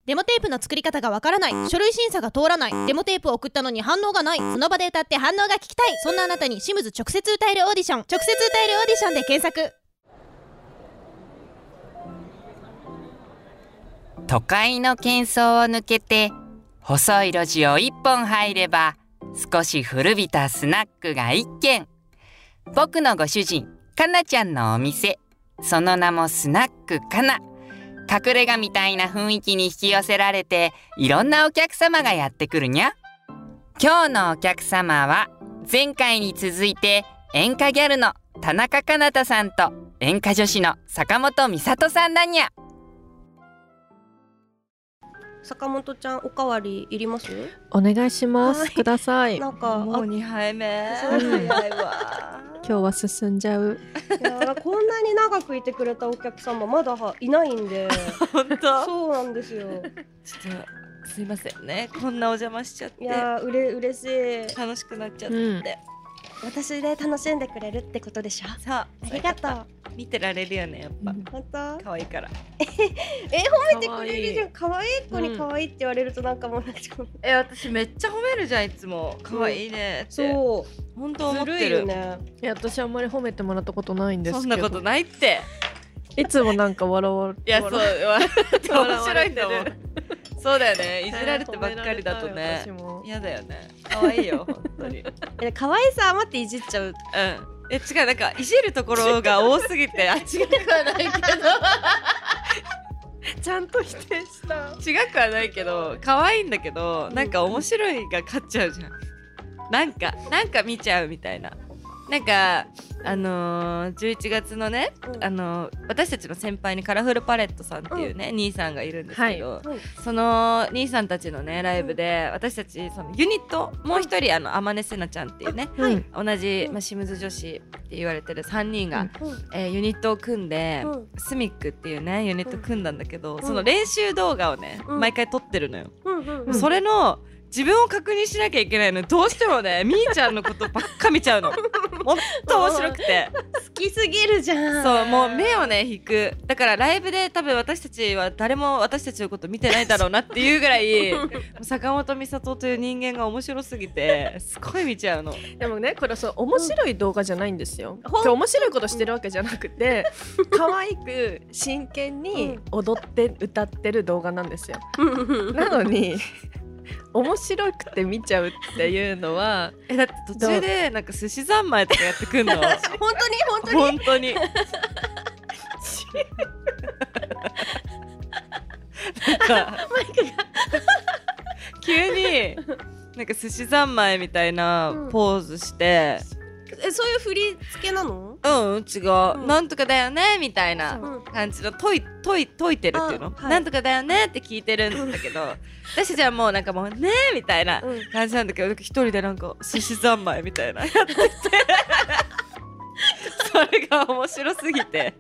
デモテープの作り方がわからない、書類審査が通らない、デモテープを送ったのに反応がない、その場で歌って反応が聞きたい、そんなあなたにシムズ直接歌えるオーディション、直接歌えるオーディションで検索。 都会の喧騒を抜けて細い路地を一本入れば少し古びたスナックが一軒。僕のご主人かなちゃんのお店、その名もスナックかな。隠れ家みたいな雰囲気に引き寄せられていろんなお客様がやってくるにゃ。今日のお客様は前回に続いて演歌ギャルの田中かなたさんと演歌女子の坂本美里さんだにゃ。 坂本ちゃんおかわりいります？ お願いします、 はいください。 なんかもう2杯目そう早いわ今日は進んじゃう。 いやこんなに長くいてくれたお客様まだいないんで本当そうなんですよ。 ちょっとすいませんね、こんなお邪魔しちゃっていや嬉しい。 楽しくなっちゃって、 私で楽しんでくれるってことでしょ。 さあありがとう。 見てられるよね、やっぱ本当？ 可愛いから。 褒めてくれるじゃん。可愛い子に可愛いって言われるとなんかもう私めっちゃ褒めるじゃん、いつも可愛いねって、 そう本当思ってずるいるよね。 いや私あんまり褒めてもらったことないんですけど。 そんなことないって。 いつもなんか笑われいやそう笑って面白いんだもん笑われてそうだよね、いじられてばっかりだとね私も嫌だよね。可愛いよ本当に。 可愛さ余っていじっちゃう。 違う、なんかいじるところが多すぎて違くはないけどちゃんと否定した。 違くはないけど可愛いんだけど、なんか面白いが勝っちゃうじゃん。なんか見ちゃうみたいな。なんか11月のね、私たちの先輩にカラフルパレットさんっていうね、兄さんがいるんですけど、その兄さんたちのねライブで、私たちそのユニットもう一人天音せなちゃんっていうね、同じ、シムズ女子って言われてる3人が、ユニットを組んで、スミックっていうねユニット組んだんだけど、その練習動画をね、毎回撮ってるのよ。それの自分を確認しなきゃいけないのに、どうしてもねみーちゃんのことばっか見ちゃうの。ほんと面白くて好きすぎるじゃん。 そう、もう目をね引く。だからライブで多分私たちは誰も私たちのこと見てないだろうなっていうぐらい坂本美里という人間が面白すぎてすごい見ちゃうの。 でもねこれそう面白い動画じゃないんですよ。面白いことしてるわけじゃなくて、可愛く真剣に踊って歌ってる動画なんですよ。なのに面白くて見ちゃうっていうのはだって途中でなんか寿司三昧とかやってくんの本当になんか急になんか寿司三昧みたいなポーズして、 そういう振り付けなの？ 違う、なんとかだよねみたいな感じの解いてるっていうの、なんとかだよねって聞いてるんだけど、私たちはもうなんかもうねみたいな感じなんだけど、一人でなんか寿司三昧みたいなやっててそれが面白すぎて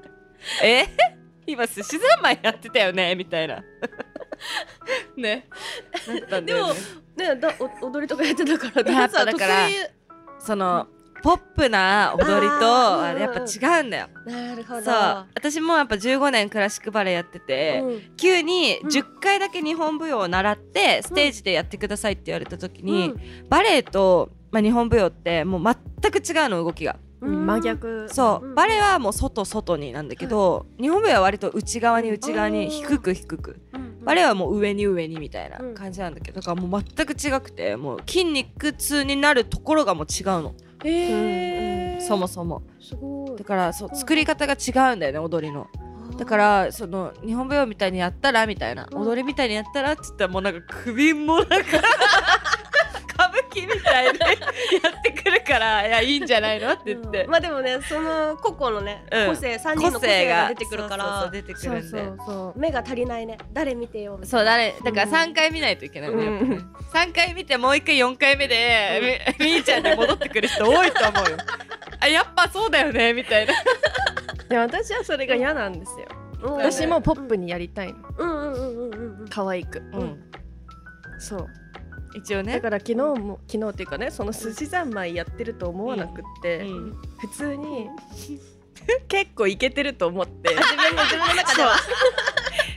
今寿司三昧やってたよねみたいなねなったんだよね。 でも踊りとかやってたからやっぱだからそのポップな踊りとあれやっぱ違うんだよ。 なるほど。 そう、私もやっぱ15年クラシックバレエやってて、急に10回だけ日本舞踊を習ってステージでやってくださいって言われた時に、バレエと、日本舞踊ってもう全く違うの動きが。 真逆。 そう、バレエはもう外になんだけど、日本舞踊は割と内側に低く、バレエはもう上にみたいな感じなんだけど、だからもう全く違くて、もう筋肉痛になるところがもう違うの。そもそもすごい。 だからそう作り方が違うんだよね、踊りの。だからその日本舞踊みたいにやったらみたいな、踊りみたいにやったらって言ったらもうなんか首もなんか歌舞伎みたいでやってくるからいやいいんじゃないのって言って、 でもねその個々のね、個性3人の個性が出てくるから出てくるんで、 目が足りないね、誰見てよみたいな。 そうだから3回見ないといけないね、3回見てもう1回4回目でみーちゃんに戻ってくる人多いと思うよやっぱそうだよねみたいな。 で私はそれが嫌なんですよ。私もポップにやりたいの。可愛く。そう一応ね。 だから昨日っていうかね、その寿司三昧やってると思わなくって、普通に結構イケてると思って自分の中では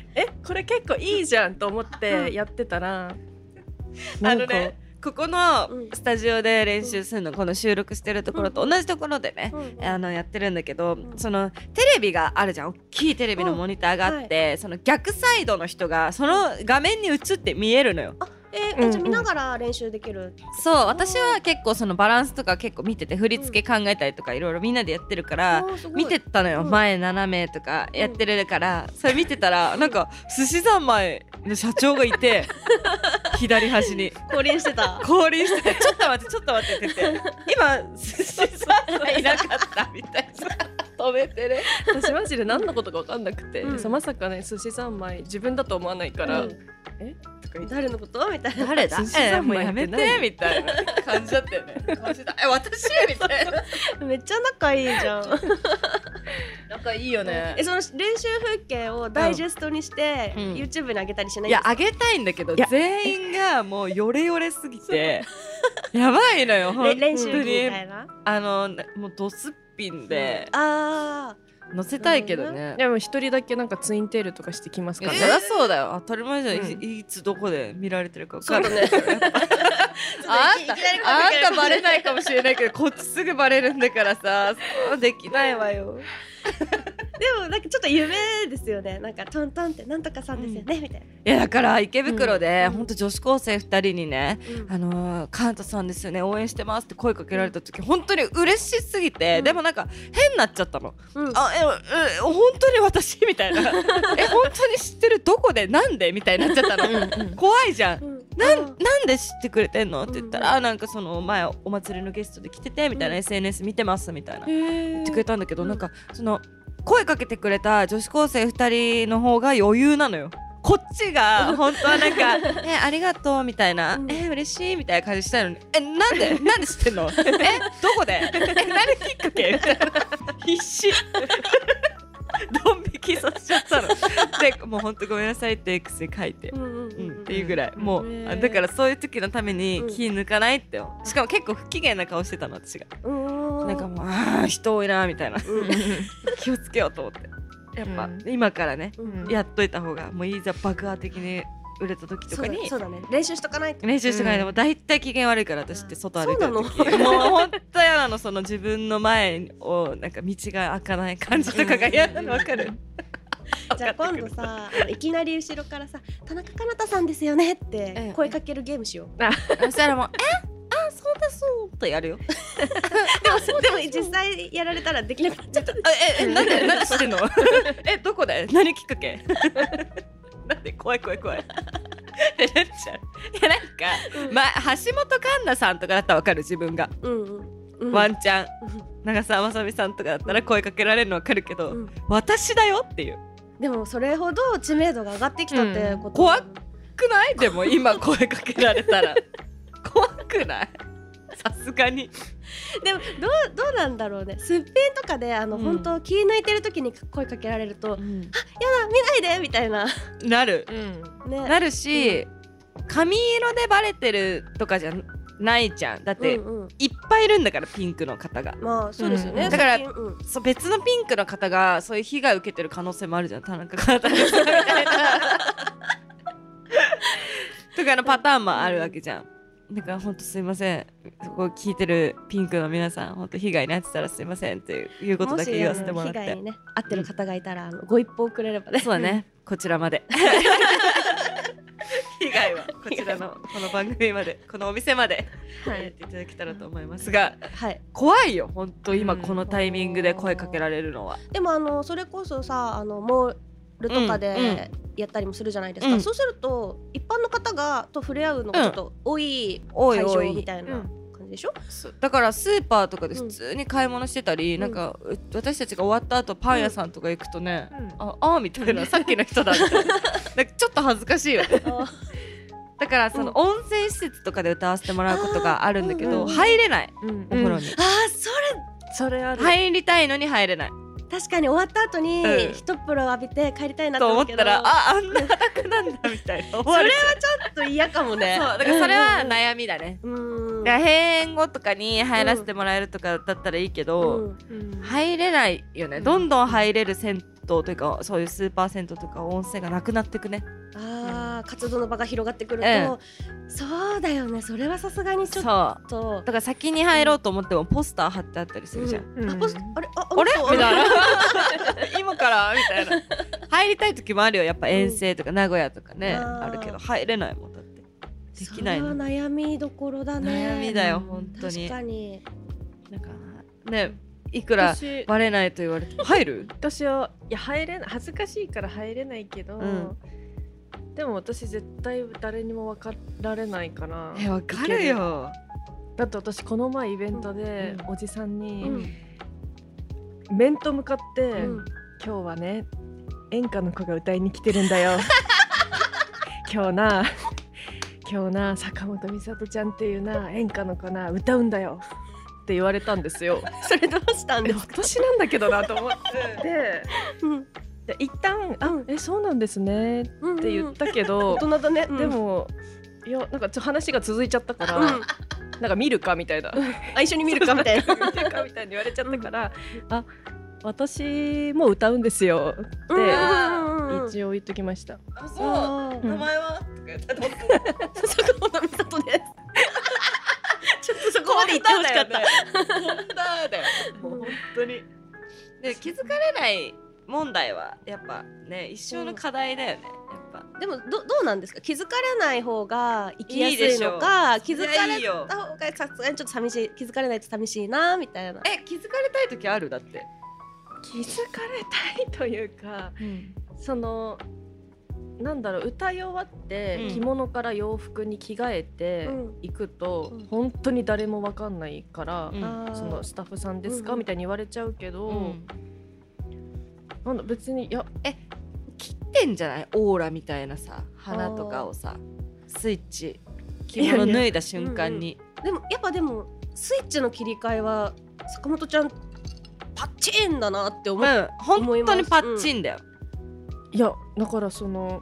これ結構いいじゃんと思ってやってたら、なんかここのスタジオで練習するの、この収録してるところと同じところでね、やってるんだけど、そのテレビがあるじゃん、大きいテレビのモニターがあって、その逆サイドの人がその画面に映って見えるのよ。 じゃあ見ながら練習できる。 そう私は結構そのバランスとか結構見てて、振り付け考えたりとかいろいろみんなでやってるから見てたのよ、前斜めとかやってるから、それ見てたらなんか寿司三昧の社長がいて左端に降臨してた。 降臨してて、ちょっと待ってちょっと待ってって言って今寿司三昧いなかったみたいな止めてね。 私マジで何のことか分かんなくて、まさかね寿司三昧自分だと思わないから、 誰のことみたいな。 誰だ寿司三もう昧やめてみたいな感じだったよね。私みたいな。 めっちゃ仲いいじゃん。 仲いいよね。 その練習風景をダイジェストにして、YouTube に上げたりしないんですか？ いや上げたいんだけど全員がもうヨレヨレすぎてやばいのよ本当に。 練習着みたいな。 もうドスッピンであ載せたいけどね。 でも一人だけなんかツインテールとかしてきますからね。 そりゃそうだよ、当たり前じゃん、いつどこで見られてるか分かるね。あんたバレないかもしれないけどこっちすぐバレるんだからさ、そうできないわよ。 でもなんかちょっと夢ですよね。なんかトントンってなんとかさんですよね、みたいな。 いやだから池袋でほんと女子高生2人にね、カンタさんですよね応援してますって声かけられた時本当に嬉しすぎて、でもなんか変になっちゃったの。本当に私みたいな本当に知ってる、どこでなんでみたいになっちゃったの。怖いじゃん。なんで知ってくれてんのって言ったら、なんかその前お祭りのゲストで来ててみたいな、SNS 見てますみたいな言ってくれたんだけど、なんかその声かけてくれた女子高生2人の方が余裕なのよ。こっちが本当はなんかありがとうみたいな、嬉しいみたいな感じしたいのに、なんで知ってんのどこで何きっかけみたいな必死ドン引きさせちゃったので、もうほんとごめんなさいって X で書いてっていうぐらい、もうだからそういう時のために気抜かないって、しかも結構不機嫌な顔してたの私が。なんかもう人多いなみたいな気をつけようと思って、やっぱ今からねやっといた方が、もういざ爆破的に売れた時とかにそうだね、練習しとかないと。 練習してないでもだいたい機嫌悪いから、私って外歩いてる時もうほんと嫌なの、その自分の前をなんか道が開かない感じとかが嫌なの分かる。 じゃあ今度さ、いきなり後ろからさ「田中かなたさんですよね」って声かけるゲームしよう。 そしたらもうそうですとやるよ。 でも実際やられたらできなくなっちゃった。 なんで知ってんのどこで何きっかけなんで怖いってなっちゃう。いやなんか、橋本環奈さんとかだったらわかる、自分がワンチャン長澤まさみさんとかだったら声かけられるのわかるけど、私だよっていう。 でもそれほど知名度が上がってきたってこと、 怖くない？でも今声かけられたら怖くない？さすがに。 でもどうなんだろうね。すっぴんとかで本当気抜いてる時に声かけられると、あ、やだ見ないでみたいななる、なるし、髪色でバレてるとかじゃないじゃん。だって、いっぱいいるんだからピンクの方が。 まあそうですよね。 だから、別のピンクの方がそういう被害を受けてる可能性もあるじゃん。田中かなたですみたいなとかのパターンもあるわけじゃん。だから本当すいません、そこ聞いてるピンクの皆さん本当被害に遭ってたらすいませんっていうことだけ言わせてもらって、 被害にね遭ってる方がいたらご一報くれればね。 そうだね、こちらまで被害はこちらのこの番組まで、このお店までやっていただけたらと思いますが、怖いよ本当今このタイミングで声かけられるのは。 でもそれこそさモールとかでやったりもするじゃないですか。そうすると一般の方がと触れ合うのがちょっと多い会場みたいな感じでしょ。 だからスーパーとかで普通に買い物してたり、なんか私たちが終わった後パン屋さんとか行くとね、あみたいな、さっきの人だみたいななんかちょっと恥ずかしいよねだからその温泉施設とかで歌わせてもらうことがあるんだけど、入れない、お風呂に。 それある。 入りたいのに入れない。 確かに終わった後に一風呂浴びて帰りたいなと思ったら、あんな裸なんだみたいなそれはちょっと嫌かもね。 そうだからそれは悩みだね。閉園後とかに入らせてもらえるとかだったらいいけど、入れないよね。どんどん入れる銭トというかそういうスーパー銭湯とか温泉がなくなってくね。 活動の場が広がってくると、そうだよね。それはさすがにちょっとだから先に入ろうと思ってもポスター貼ってあったりするじゃん、 あれみたいな今からみたいな入りたい時もあるよ。やっぱ遠征とか名古屋とかね、あるけど入れないもん。だってできないの。 それは悩みどころだね。 悩みだよ本当に。 確かになんかね、いくらバレないと言われて入る？ 私はいや入れない、恥ずかしいから入れないけど、でも私絶対誰にも分かられないから。 分かるよ。 だって私この前イベントでおじさんに面と向かって、今日はね演歌の子が歌いに来てるんだよ今日な坂本美里ちゃんっていうな演歌の子な歌うんだよって言われたんですよ。 それどうしたんですか？ 私なんだけどなと思ってで一旦そうなんですねって言ったけど、 大人だね。 でもいやなんか話が続いちゃったから、なんか見るかみたいな、 一緒に見るかみたいな見るかみたいに言われちゃったから、私も歌うんですよって一応言っときました。 名前は？とか言ったら坂本美里ですちょっとそこまで言ってほしかった。 本当に。で気づかれない問題はやっぱね一生の課題だよね。やっぱでもどうなんですか？気づかれない方が生きやすいのか、気づかれた方がさすがにちょっと寂しい、気づかれないと寂しいなみたいな。 気づかれたい時ある？だって気づかれたいというか、そのなんだろう、歌い終わって着物から洋服に着替えていくと、本当に誰も分かんないから、そのスタッフさんですか、みたいに言われちゃうけど、なんだ別に切ってんじゃない？オーラみたいなさ、花とかをさスイッチ着物脱いだ瞬間に。 でもスイッチの切り替えは坂本ちゃんパッチンだなって思います。 本当にパッチンだよ。 いやだからその、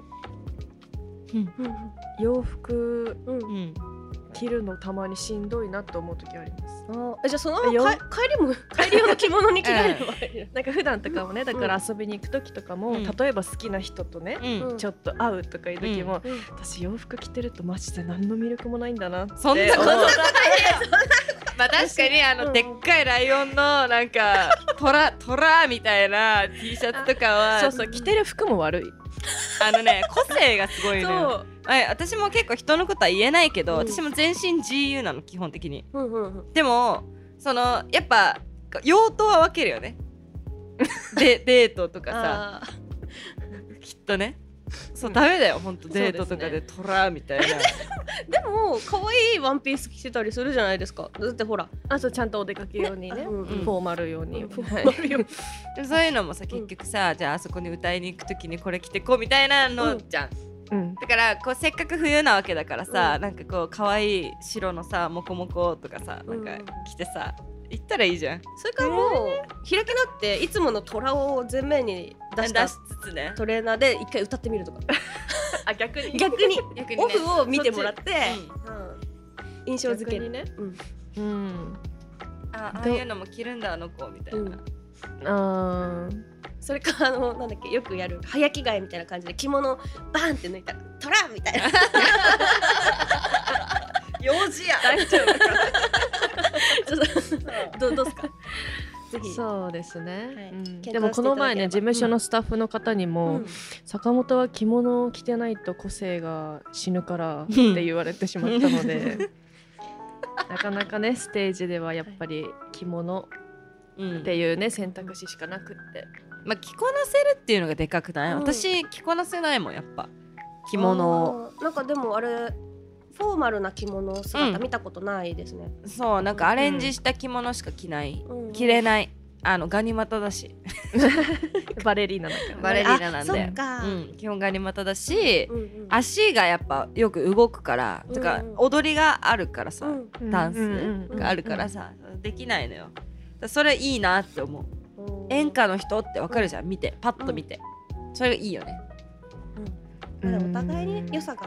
洋服、着るのたまにしんどいなと思う時あります。 じゃあその帰り用の着物に着替えればいいなんか普段とかもね、だから遊びに行く時とかも、例えば好きな人とね、ちょっと会うとかいう時も、私洋服着てるとマジで何の魅力もないんだなって。 そんなことないよ。まあ確かにでっかいライオンのなんかトラみたいな T シャツとかはそう着てる服も悪い。 個性がすごいね。私も結構人のことは言えないけど、私も全身 GU なの基本的に。でもそのやっぱ用途は分けるよねデートとかさきっとね。そうダメだよ本当デートとかでトラみたいなでも可愛いワンピース着てたりするじゃないですか。だってほらそうちゃんとお出かけ用にね、フォーマル用に、 そういうのもさ結局さ、じゃああそこに歌いに行くときにこれ着てこうみたいなのじゃん。だからこうせっかく冬なわけだからさ、なんかこう可愛い白のさモコモコとかさなんか着てさ行ったらいいじゃん。 それからもう開きなっていつもの虎を前面に出しつつね、 トレーナーで一回歌ってみるとか逆にオフを見てもらって印象付けにね。 ああいうのも着るんだあの子みたいな。 それかなんだっけ、よくやる早着替えみたいな感じで着物バンって抜いたらトラみたいな幼児や大丈夫どうすか？ぜひ。 そうですね、でもこの前ね事務所のスタッフの方にも、坂本は着物を着てないと個性が死ぬからって言われてしまったのでなかなかねステージではやっぱり着物っていうね選択肢しかなくって、 着こなせるっていうのがでかくない？私着こなせないもんやっぱ着物を。 なんかでもあれフォーマルな着物姿見たことないですね。 そうなんかアレンジした着物しか着ない、着れない。ガニ股だしバレリーナだから、 バレリーナなんで、基本ガニ股だし、足がやっぱよく動くから、とか踊りがあるからさ、ダンスがあるからさ、できないのよ。それいいなって思う。演歌の人ってわかるじゃん、見てパッと見て、それがいいよね。 お互いに良さがあって、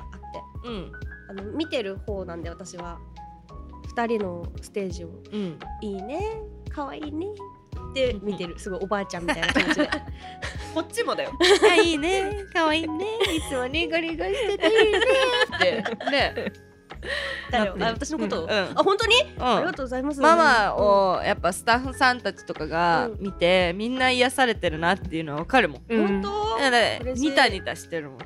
見てる方なんで私は2人のステージを、いいね可愛いねって見てる、すごいおばあちゃんみたいな感じでこっちもだよ。いいね、可愛いね、いつもニコニコしてていいねってね。 誰よ、私のことを、 うん、 あ、本当に、ありがとうございます。 ママをやっぱスタッフさんたちとかが見て、みんな癒されてるなっていうのは分かるもん。 本当？ ニタニタしてるもん。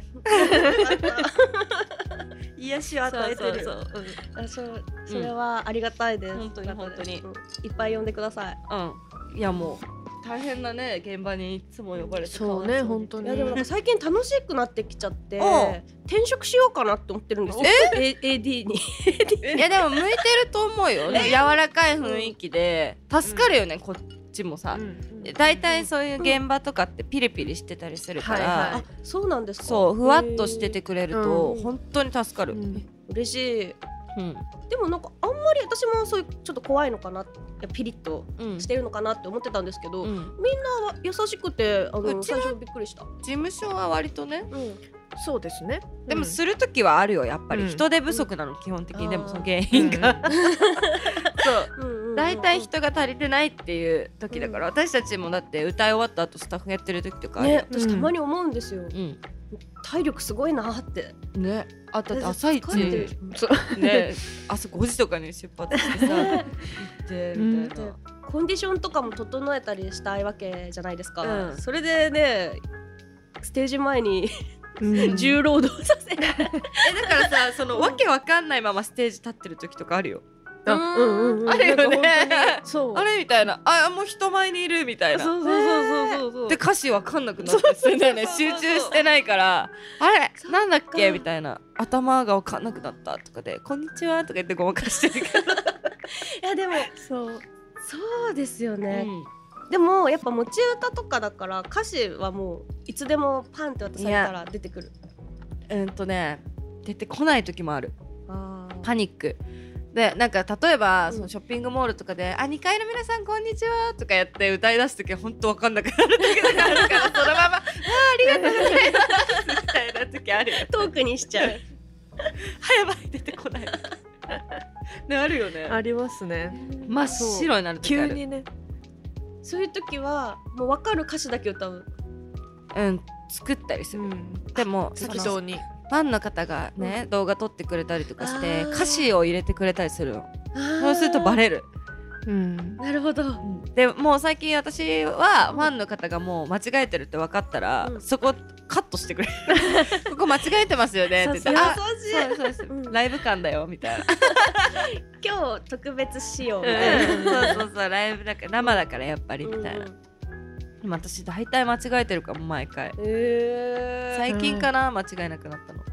癒しを与えてる。 それはありがたいです。 本当に本当に、 いっぱい呼んでください。 いやもう大変なね現場にいつも呼ばれて。 そうね、本当に。 いやでもなんか最近楽しくなってきちゃって転職しようかなって思ってるんですよ。AD に。 いやでも向いてると思うよ。柔らかい雰囲気で助かるよね、こっちもさ。だいたいそういう現場とかってピリピリしてたりするから、 あ、そうなんですか。 そう、ふわっとしててくれると本当に助かる。 嬉しい。でもなんかあんまり私もそういうちょっと怖いのかな、ピリッとしてるのかなって思ってたんですけど、みんな優しくて最初びっくりした。 事務所は割とね、 そうですね。 でもする時はあるよ、やっぱり人手不足なの基本的に。でもその原因がそうだいたい人が足りてないっていう時だから、私たちもだって歌い終わった後スタッフやってる時とかね、私たまに思うんですよ。体力すごいなってね。あと朝一ね、朝5時とかに出発してさ行ってみたいな。 コンディションとかも整えたりしたいわけじゃないですか。それでね、ステージ前に重労働させる。 だからさ、そのわけわかんないままステージ立ってる時とかあるよ。あるよね。あれみたいな、もう人前にいるみたいな。そうで歌詞わかんなくなってするんだよね。集中してないから、あれなんだっけみたいな、頭がわかんなくなったとかでこんにちはとか言ってごまかしてるけど。いやでもそうですよね。でもやっぱ持ち歌とかだから歌詞はもういつでもパンって渡されたら出てくる。 出てこない時もある。パニックで、なんか例えばそのショッピングモールとかで2階の皆さんこんにちはとかやって歌い出す時は本当わかんなくなる時があるから、そのままありがとうございますみたいな時あるよ。 トークにしちゃう。 やばい、出てこないね、あるよね。 ありますね。 真っ白になる時ある。 急にね。 そういう時はもう分かる歌詞だけ歌う。 作ったりする。でも適当にファンの方がね、動画撮ってくれたりとかして歌詞を入れてくれたりするの。そうするとバレる。 なるほど。 でもう最近私はファンの方がもう間違えてるって分かったら、そこカットしてくれる。ここ間違えてますよねって言って、そうライブ感だよみたいな。 今日特別仕様みたいな。 そうライブだから生だからやっぱりみたいな。今私大体間違えてるかも毎回。最近かな、間違えなくなったの。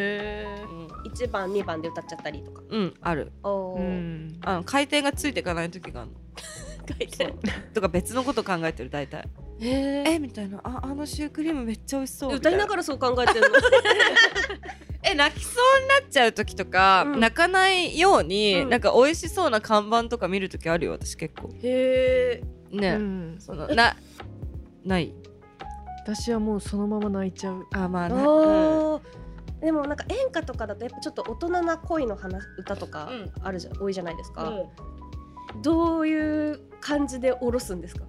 1番2番で歌っちゃったりとか。 ある。回転がついていかない時があるの。回転とか別のこと考えてる大体。みたいな、あのシュークリームめっちゃ美味しそう。 歌いながらそう考えてるの。 泣きそうになっちゃう時とか、泣かないようになんか美味しそうな看板とか見る時あるよ、私結構。ね、そのない私はもうそのまま泣いちゃう。 まあね。 でもなんか演歌とかだとやっぱちょっと大人な恋の歌とかある多いじゃないですか。どういう感じで下ろすんですか？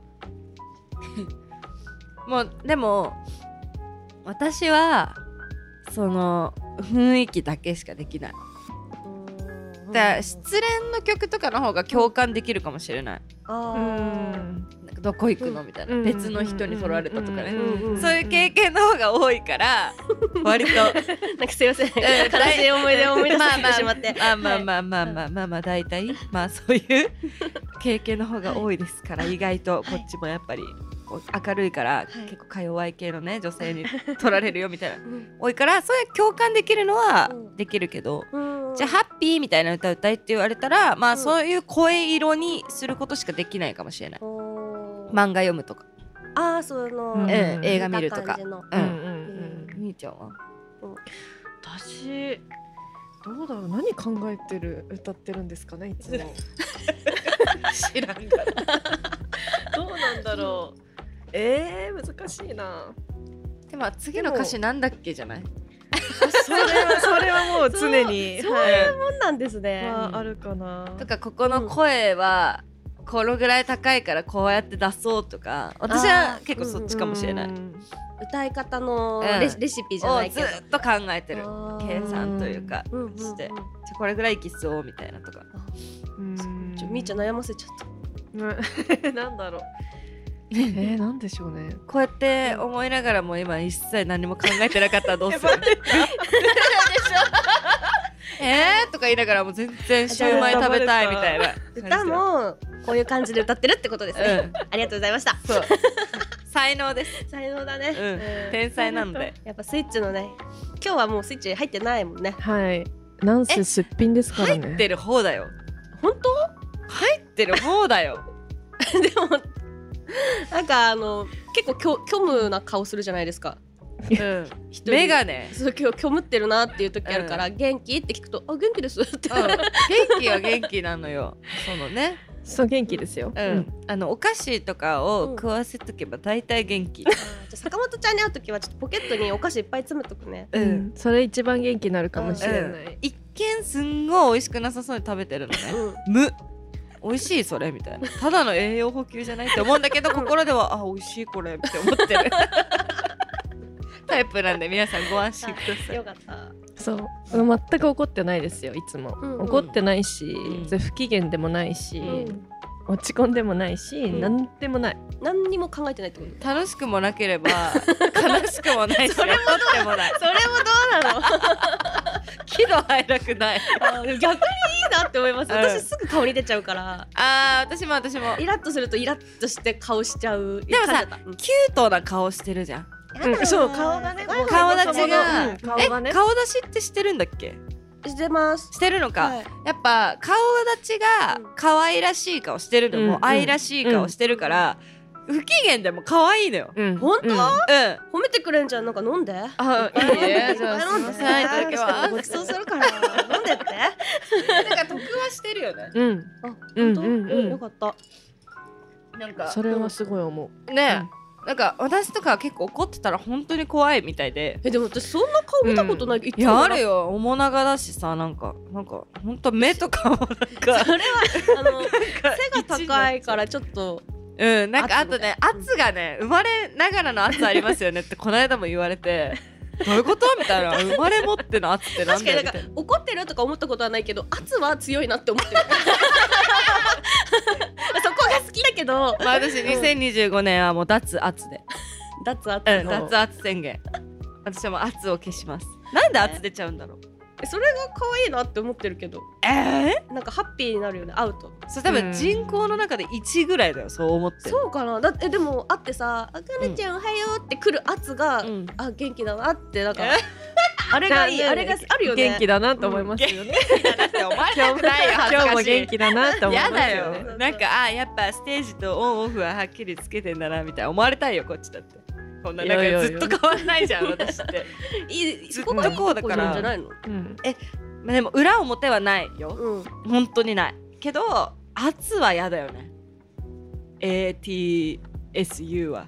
もうでも私はその雰囲気だけしかできない。だから失恋の曲とかの方が共感できるかもしれない。なんかどこ行くのみたいな、別の人に取られたとかね、そういう経験の方が多いから割となんかすいません、悲しい思い出を思い出してしまって、 まあ大体そういう経験の方が多いですから、意外とこっちもやっぱり明るいから結構か弱い系のね女性に取られるよみたいな多いから、そういう共感できるのはできるけど、じゃあハッピーみたいな歌歌いって言われたら、まあそういう声色にすることしかできないかもしれない。漫画読むとか、 その映画見るとか。みーちゃんは？ 私どうだろう、何考えてる歌ってるんですかね、いつも。 知らんからどうなんだろう。難しいな。 でも次の歌詞なんだっけじゃない？ それはもう常にそういうもんなんですね。 あるかな。 とかここの声はこのぐらい高いからこうやって出そうとか、私は結構そっちかもしれない。 歌い方のレシピじゃないけど、 ずっと考えてる計算というかしてこれぐらいいきそうみたいなとか。 みーちゃん悩ませちゃったなんだろうなんでしょうね。 こうやって思いながらも今一切何も考えてなかったらどうするとか言いながらも全然シューマイ食べたいみたいな。 歌もこういう感じで歌ってるってことですね。ありがとうございました。 そう才能です。 才能だね。 天才なんで。 やっぱスイッチのね、今日はもうスイッチ入ってないもんね。 はい。なんせすっぴんですからね。 入ってる方だよ。 本当？ 入ってる方だよ。 でもなんか結構虚無な顔するじゃないですか。 目がね、 そう今日虚無ってるなっていう時あるから、元気って聞くと、あ元気ですって。 元気は元気なのよ。そのね。 そう元気ですよ。 お菓子とかを食わせとけば大体元気。 じゃ坂本ちゃんに会う時はちょっとポケットにお菓子いっぱい詰めとくね。 それ一番元気になるかもしれない。 一見すんごい美味しくなさそうに食べてるのね。美味しいそれみたいな。ただの栄養補給じゃないって思うんだけど、心では美味しいこれって思ってるタイプなんで、皆さんご安心ください。 よかった。 そう全く怒ってないですよ。いつも怒ってないし、不機嫌でもないし、落ち込んでもないし、なんでもない。 何にも考えてないってこと？ 楽しくもなければ悲しくもないし、 それもどうもない。 それもどうなの？ 喜怒哀楽ない。 逆にいいなって思います。私すぐ顔に出ちゃうから。 私もイラッとするとイラッとして顔しちゃう。 でもさ、キュートな顔してるじゃん。 そう顔がね、 顔立ちが顔出しってしてるんだっけ？ してます。 してるのか。やっぱ顔立ちが可愛らしい顔してるのも愛らしい顔してるから、不機嫌でも可愛いのよ。 本当？褒めてくれんじゃん。なんか飲んで。 いいね。じゃあ飲んで。ごちそうするから飲んでって。 なんか得はしてるよね。 本当？よかった。 なんかそれはすごい思う。 ね。なんか私とか結構怒ってたら本当に怖いみたいで。 でも私そんな顔見たことない。 いやあるよ。面長だしさ、なんか本当目とかもなんかそれは背が高いからちょっと。 なんかあとね、圧がね、生まれながらの圧ありますよねってこの間も言われて、どういうことみたいな。生まれ持っての圧ってなんだよみたいな。 確かになんか怒ってるとか思ったことはないけど、圧は強いなって思ってる。そこが好きだけど、 私2025年はもう脱圧で、 脱圧脱圧宣言。私はもう圧を消します。なんで圧出ちゃうんだろう。 それが可愛いなって思ってるけど、なんかハッピーになるよね、会うと。 それ多分人口の中で1ぐらいだよ、そう思ってる。 そうかな。だってでも会ってさ、あかねちゃんおはようって来る圧が、あ元気だなってなんかあれがいい、あれがあるよね。 元気だなと思いますよね。 だってお前たくないよ、恥ずかしい。 今日も元気だなと思いますよね。 やだよ。なんかやっぱステージとオンオフははっきりつけてんだなみたいな思われたいよ、こっちだって。こんななんかずっと変わんないじゃん、私って。ずっとこうだから。 じゃないの？ でも裏表はないよ。本当にない。けど圧は嫌だよね。ATSU は。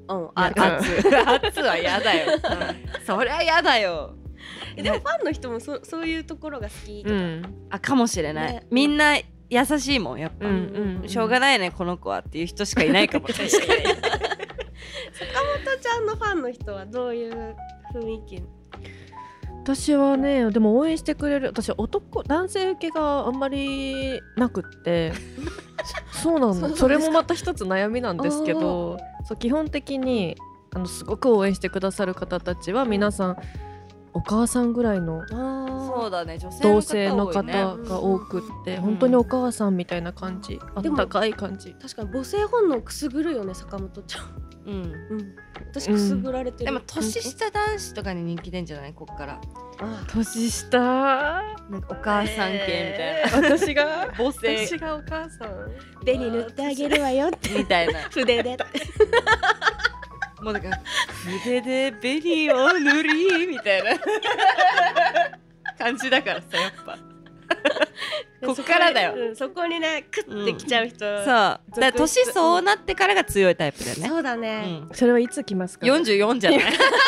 圧は嫌だよ。そりゃ嫌だよ。 でもファンの人もそういうところが好きとか。 かもしれない。みんな優しいもんやっぱ。しょうがないねこの子はっていう人しかいないかも。確かに。 坂本ちゃんのファンの人はどういう雰囲気？ 私はね、でも応援してくれる、私男性受けがあんまりなくってそうなの。それもまた一つ悩みなんですけど、基本的にすごく応援してくださる方たちは皆さんお母さんぐらいのそうだね、 同性の方が多くって、本当にお母さんみたいな感じ、あったかい感じ。 確かに母性本能くすぐるよね、坂本ちゃん。私くすぐられてる。 でも年下男子とかに人気出んじゃない？こっから年下なんかお母さん系みたいな。 私が母性、 私がお母さん紅塗ってあげるわよってみたいな。 筆でもうなんか筆で紅を塗りみたいな感じだからさ、やっぱこっからだよ。 そこにねクッてきちゃう人。 そうだから年そうなってからが強いタイプだよね。 そうだね。 それはいつ来ますか ？44じゃない？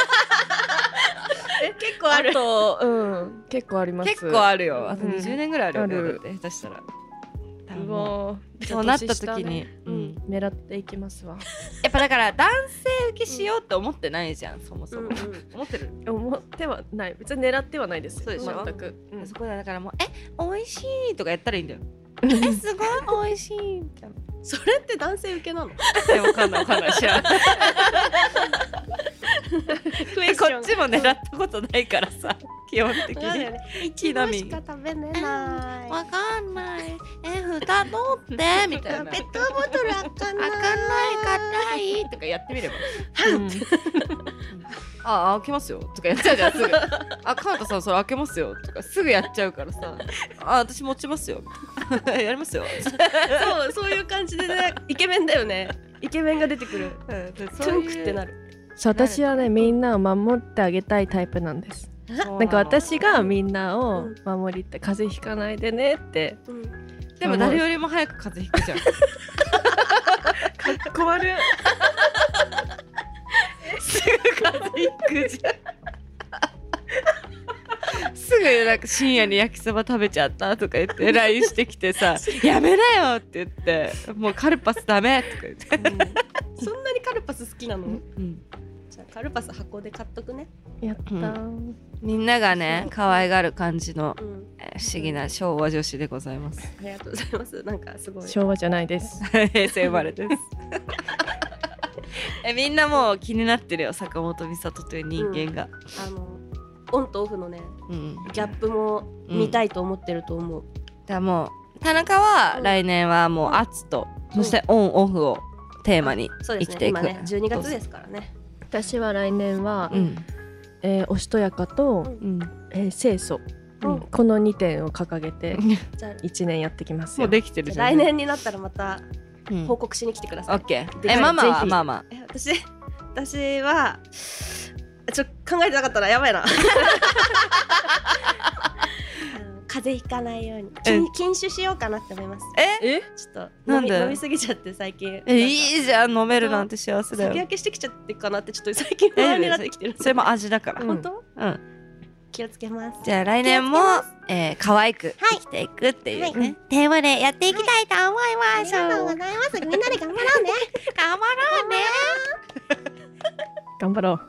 結構ある。 結構あります。 結構あるよ。あと20年ぐらいあるよね。だって下手したら多分そうなった時に、 狙っていきますわ。 やっぱだから男性受けしようって思ってないじゃん、そもそも。思ってる？ 思ってはない。別に狙ってはないです。 そうでしょ？ 全く。 そこでだからもう美味しいとかやったらいいんだよ。すごい美味しいみたいな。 それって男性受けなの？ わかんない知らない。こっちも狙ったことないからさ、基本的に。 一度しか食べれない。 わかんない。蓋取ってみたいな。 ペットボトル開かない。 硬いとかやってみれば。開けますよとかやっちゃうじゃんすぐ。川田さんそれ開けますよとかすぐやっちゃうからさ。私持ちますよ。やりますよ。 そういう感じでね、イケメンだよね。イケメンが出てくる。トゥンクってなる。 私はね、みんなを守ってあげたいタイプなんです。なんか私がみんなを守りたい、風邪ひかないでねって。 でも誰よりも早く風邪ひくじゃん。 かっこ悪い。 すぐ風邪ひくじゃん。すぐなんか深夜に焼きそば食べちゃったとか言って LINE してきてさやめなよって言ってもうカルパスダメとか言って、 そんなにカルパス好きなの？じゃあカルパス箱で買っとくね。 やった、 みんながね可愛がる感じの、不思議な昭和女子でございます。 ありがとうございます。なんかすごい昭和じゃないです。 平成生まれです。みんなもう気になってるよ、坂本美里という人間が。 オンとオフのね、ギャップも見たいと思ってると思う。 だからもう田中は来年はもう圧と、そしてオンオフをテーマに生きていく。 今ね12月ですからね。 私は来年は、おしとやかと、清楚、この2点を掲げて1年やってきますよ。 もうできてるじゃん。 来年になったらまた報告しに来てください。 オッケー。ママはママ。 私はちょっと考えてなかったな、やばいな。風邪ひかないように禁酒しようかなって思います。ちょっと飲みすぎちゃって最近。 いいじゃん、飲めるなんて幸せだよ。 酒焼けしてきちゃってかなってちょっと最近不安になってきてる。 それも味だから。 本当？気をつけます。 じゃあ来年も可愛く生きていくっていうねテーマでやっていきたいと思います。 ありがとうございます。みんなで頑張ろうね。 頑張ろうね。 頑張ろう。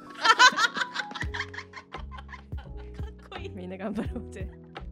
みんな頑張ろうって。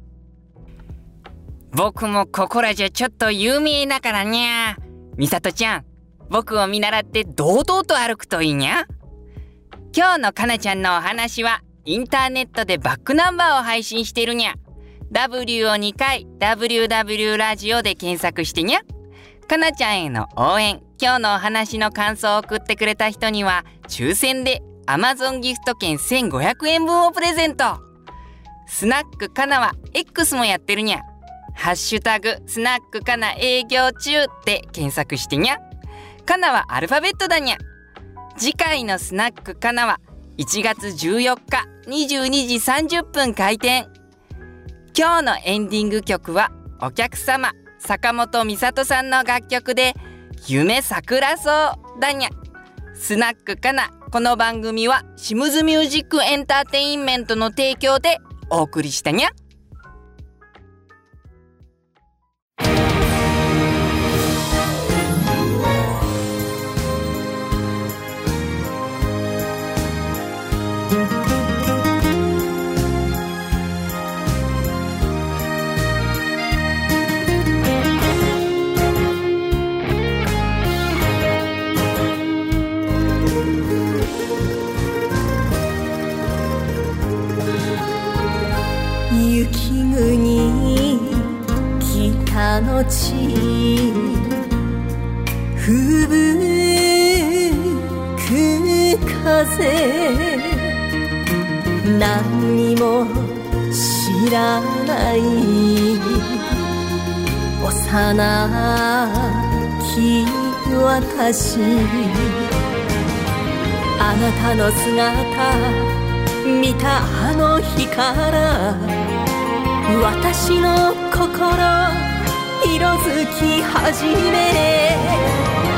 僕もここらじゃちょっと有名だからにゃ。みさとちゃん、僕を見習って堂々と歩くといいにゃ。今日のかなちゃんのお話はインターネットでバックナンバーを配信してるにゃ。W を2回 WW ラジオで検索してにゃ。かなちゃんへの応援、今日のお話の感想を送ってくれた人には抽選で Amazon ギフト券1500円分をプレゼント。スナックかなは X もやってるにゃ。ハッシュタグスナックかな営業中って検索してにゃ。かなはアルファベットだにゃ。次回のスナックかなは1月14日22時30分開店。今日のエンディング曲はお客様坂本美里さんの楽曲で夢桜草だにゃ。スナックかな、この番組はシムズミュージックエンターテインメントの提供でお送りしたにゃ。 雪国北の地、吹雪く風、何も知らない幼き私、あなたの姿見たあの日から私の心色づき始め